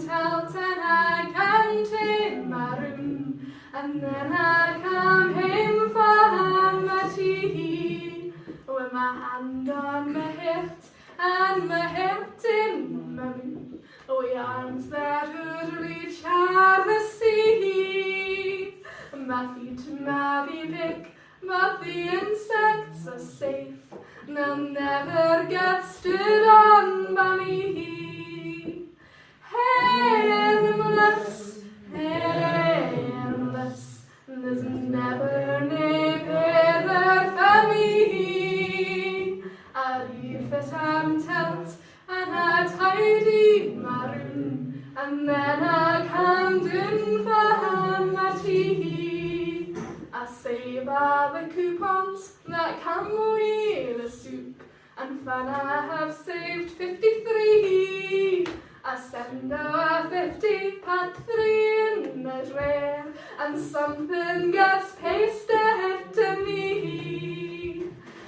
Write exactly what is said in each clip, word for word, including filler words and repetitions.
telt and I can take my room, and then I come home for my tea, with my hand on my hip and my head in my moon, with arms that would reach out the sea. My feet may be big, but the insects are safe. They'll never get stood on by me. Harmless, harmless, there's never any better for me. I leave it untelt and I tidy my room, and then I come down for my tea. I save all the coupons that come with the soup, and when I have saved fifty-three, I send a fifty pat three in the drawer, and something gets pasted to me.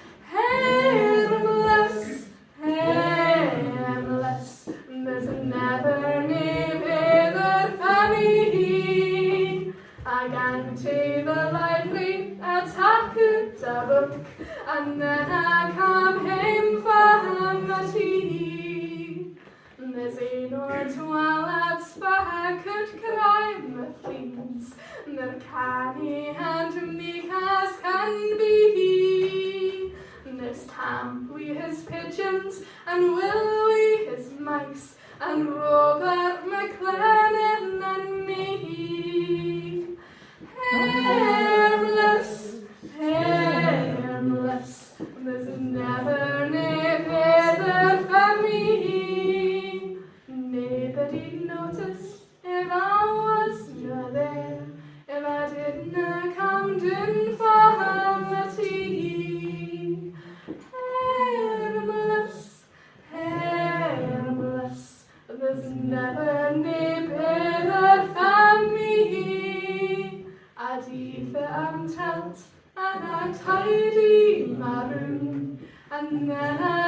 Harmless, harmless, there's never any better for me. I can take the library, attack a book, and then I come home for my tea. There's eight or twelve lads for I could cry my fleas. They're canny and meek as can be. There's Tam wi' his pigeons, and Will wi' his mice, and Robert McLennan and me. Harmless, harmless, there's never any better for me. Nobody noticed if I was not there, if I didn't come down for my tea. Harmless, harmless, there's never any better for me. I leave the untelt and I tidy my room, and then I